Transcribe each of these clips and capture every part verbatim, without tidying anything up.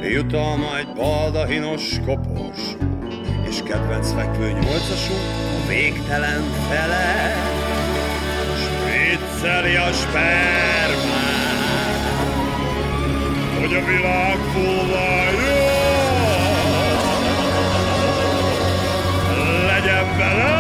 Jutalma egy baldahinos kopos, és kedvenc fekvő nyolcasunk a végtelen fele. Spricceli a spermát, hogy a világ fullajjon, legyen vele.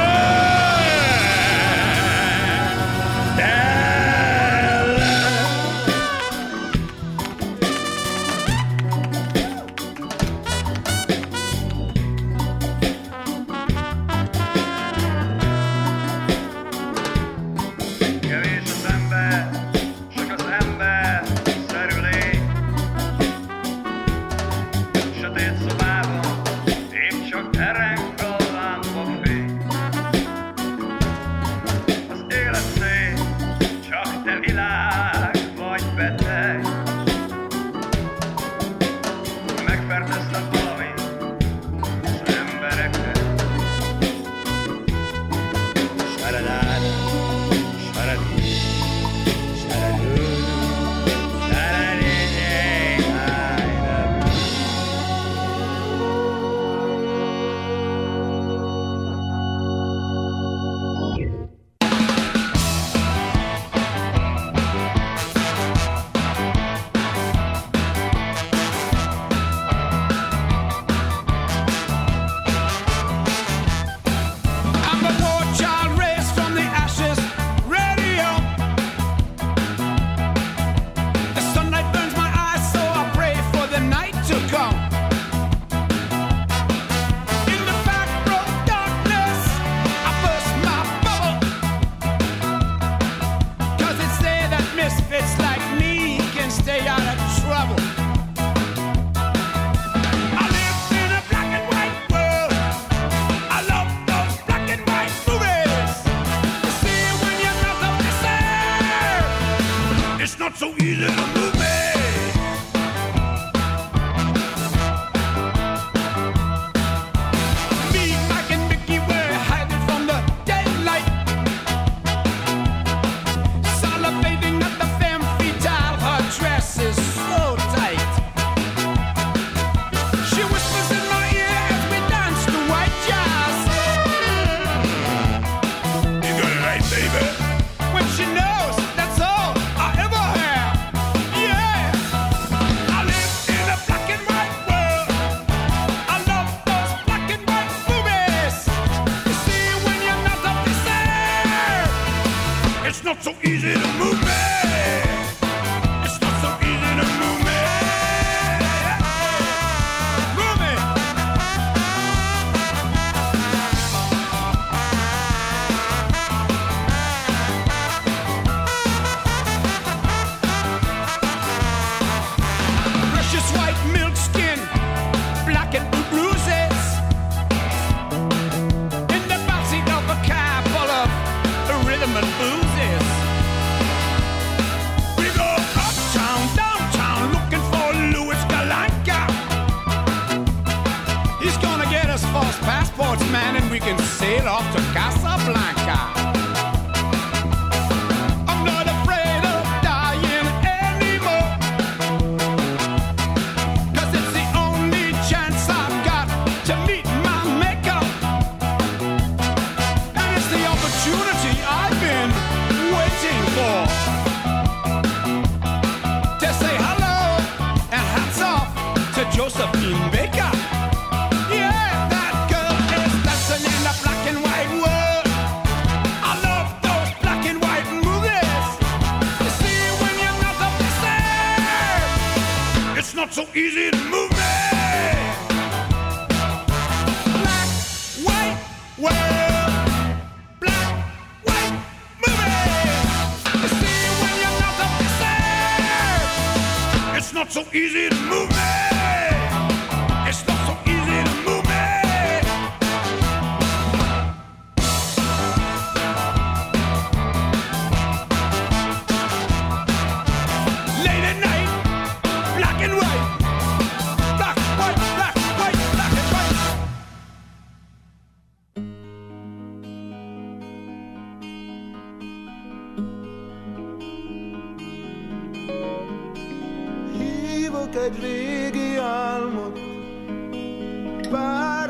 Hívok egy régi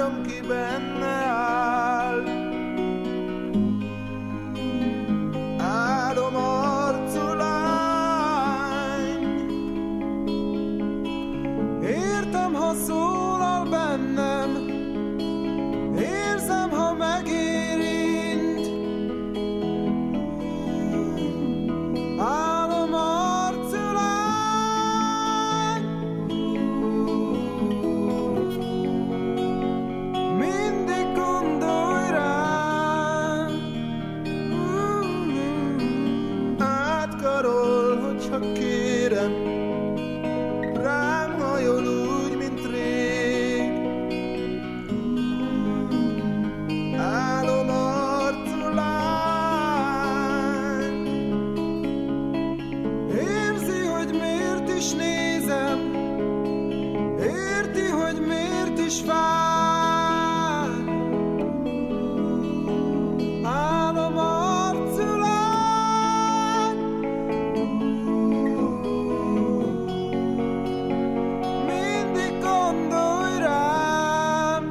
várom, ki benne áll. Álom arcú lány, értem, ha szólal bennem, érzem, ha megérint. Álom arcú lány, mindig gondolj rám. Átkarol, hogyha kérem, rám hajol úgy, mint rég. Álom arcú lány, érzi, hogy miért is nézem, érti, hogy miért is vár. Álom arcú lány, mindig gondolj rám.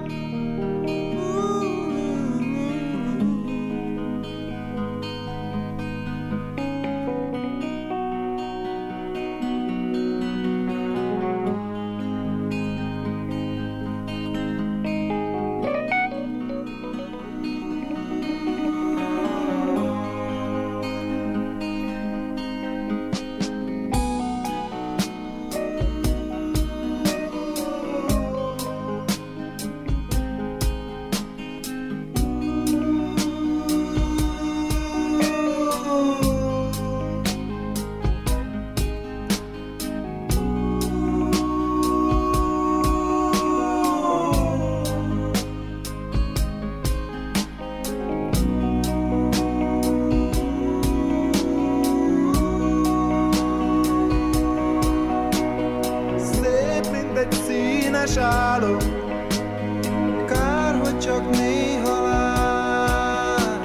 Szép, mint egy színes álom, kár, hogy csak néha lát.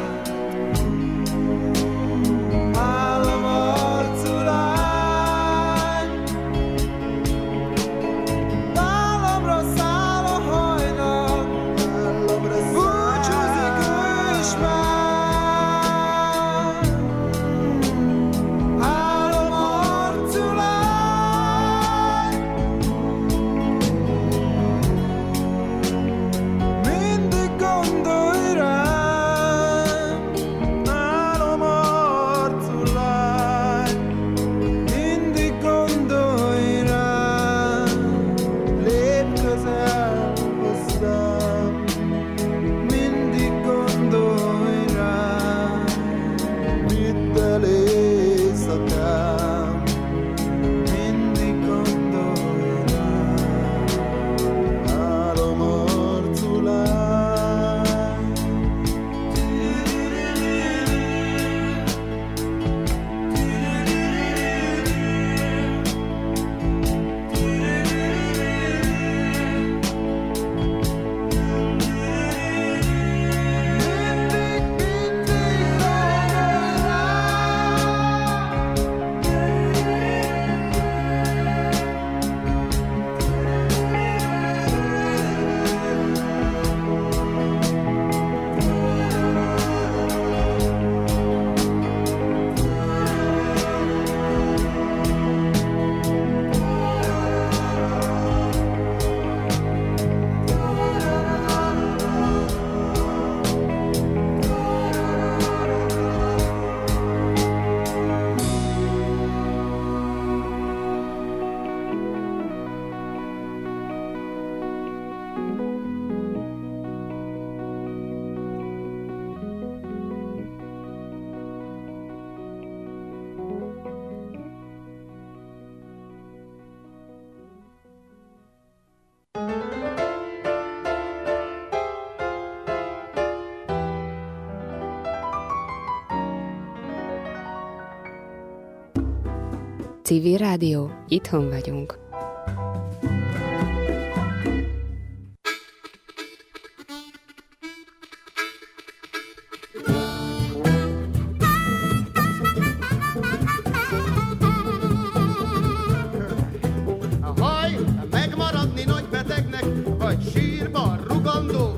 Álom arcú lány, vállamra száll a hajnal, búcsúzik ő is már. Álom arcú lány, mindig gondolj rám. Álom arcú lány, mindig gondolj rám. Lépj közel hozzám, mindig gondolj rám. Vidd el éjszakám, mindig gondolj rám. Álom arcú lány. Mindig, mindig gondolj Civil Rádió, itthon vagyunk. A haj megmaradni nagy betegnek, vagy sírban rugandó.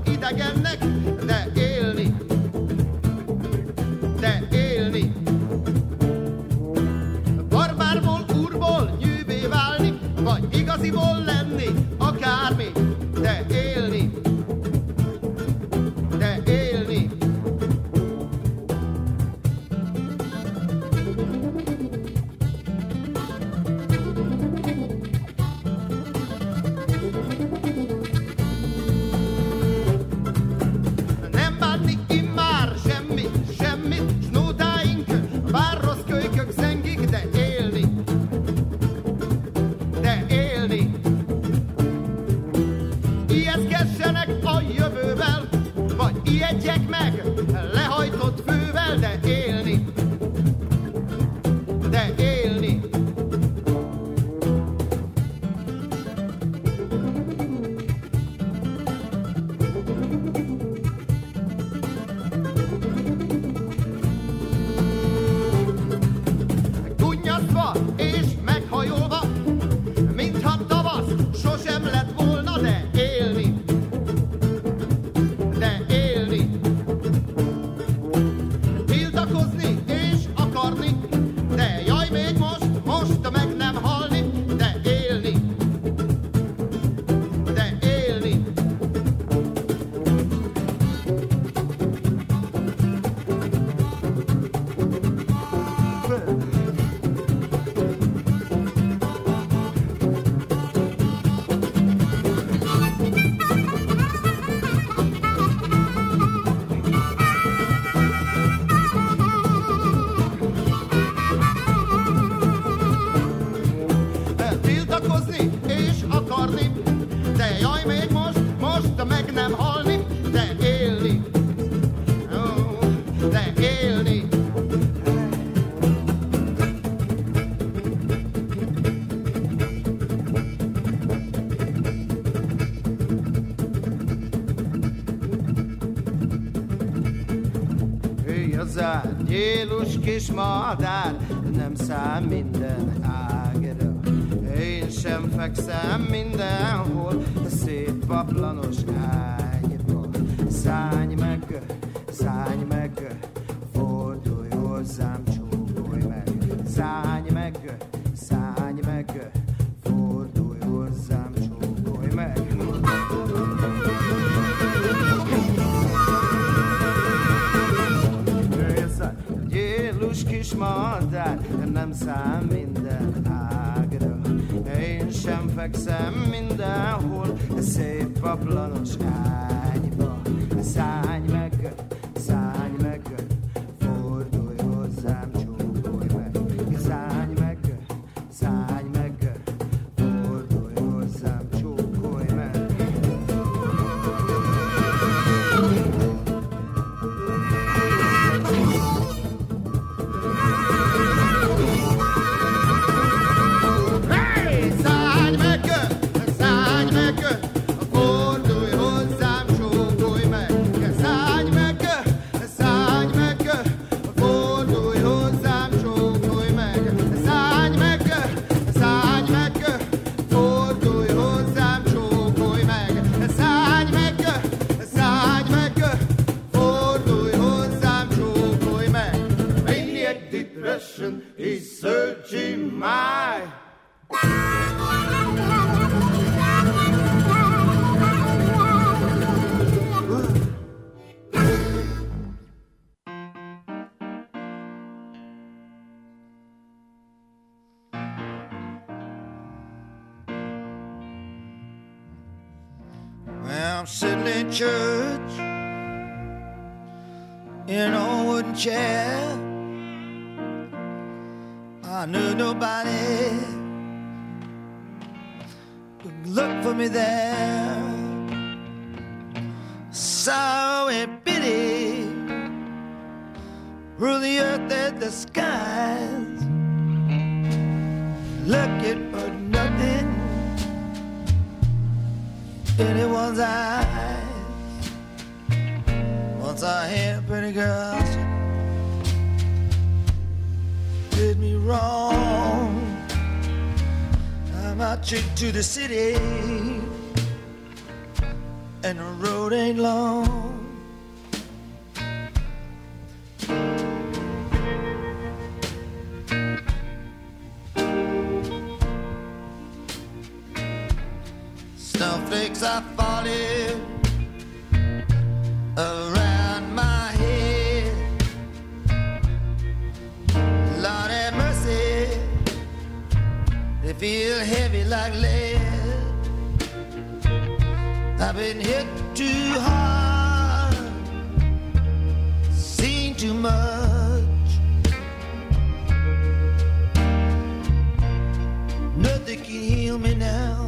hozzád, nyílus kis madár, nem szám minden ágra. Én sem fekszem mindenhol, a szép paplanos ágyba. Szállj meg, szállj meg, fordulj hozzám, csókolj meg. Szállj meg, szállj meg, fordulj hozzám, csókolj meg. Gyélus kis madár, nem szám minden ágra. Én sem fekszem mindenhol, szép paplanos ágyba. Szállj meg, szállj meg, fordulj hozzám, csókolj meg. Szállj meg, szállj meg, fordulj hozzám, csókolj meg. He's searching my Well, I'm sitting in church in an old wooden chair. I knew nobody would look for me there. Sorrow and pity rule the earth and the skies, looking for nothing in anyone's eyes. Once I had a pretty girl, she did me wrong. I'm out to the city, and the road ain't long. Snowflakes are falling around my head. Lord have mercy, they feel heavy like lead. I've been hit too hard, seen too much. Nothing can heal me now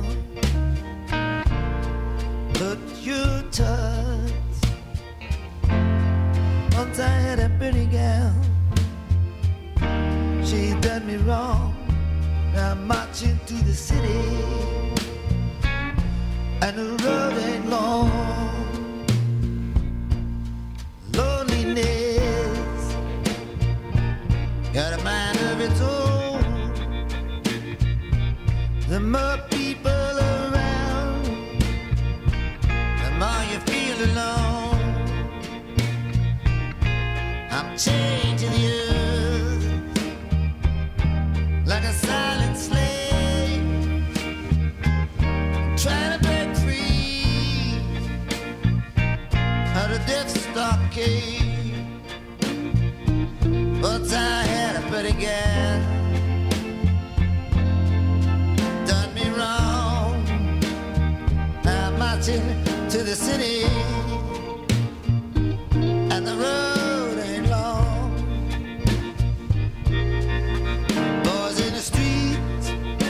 but your touch. Once I had a pretty gal, she done me wrong. Now I'm marching to the city, and the road ain't long. Loneliness got a mind of its own. The more people around, the more you feel alone. I'm changing you like a silent slave, trying to break free out of death's stockade. But I had a pretty gal, done me wrong. I'm marching to the city, and the road ain't long. Boys in the streets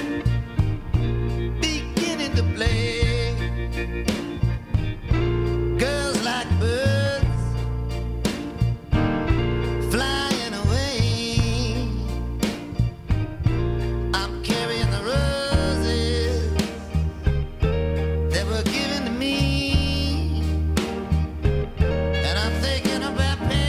beginning to play, girls like birds flying away. I'm carrying the roses that were given to me, and I'm thinking about paying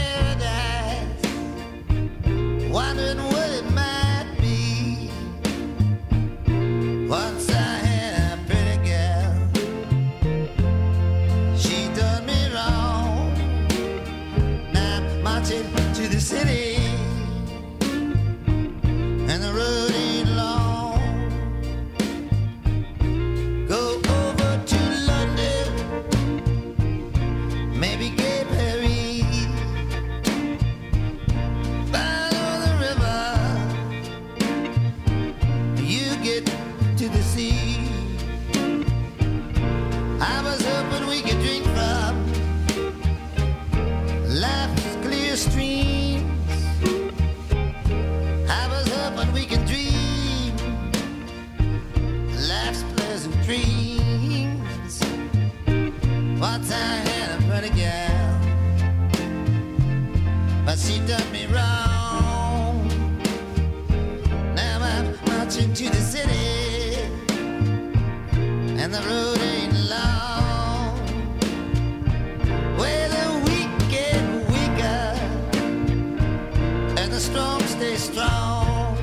dreams. Once I had a pretty girl, but she done me wrong. Now I'm marching to the city, and the road ain't long. Well, the weak get weaker, and the strong stay strong.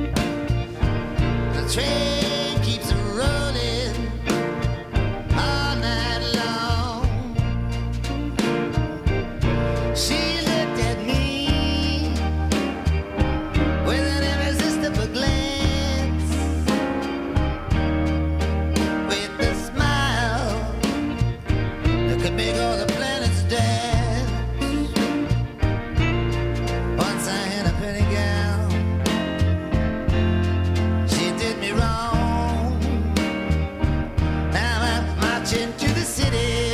The train keeps rolling all night long. She looked at me with an irresistible glance, with a smile that could make all the planets dance. Once I had a pretty gal, she did me wrong. Now I'm marching to the city,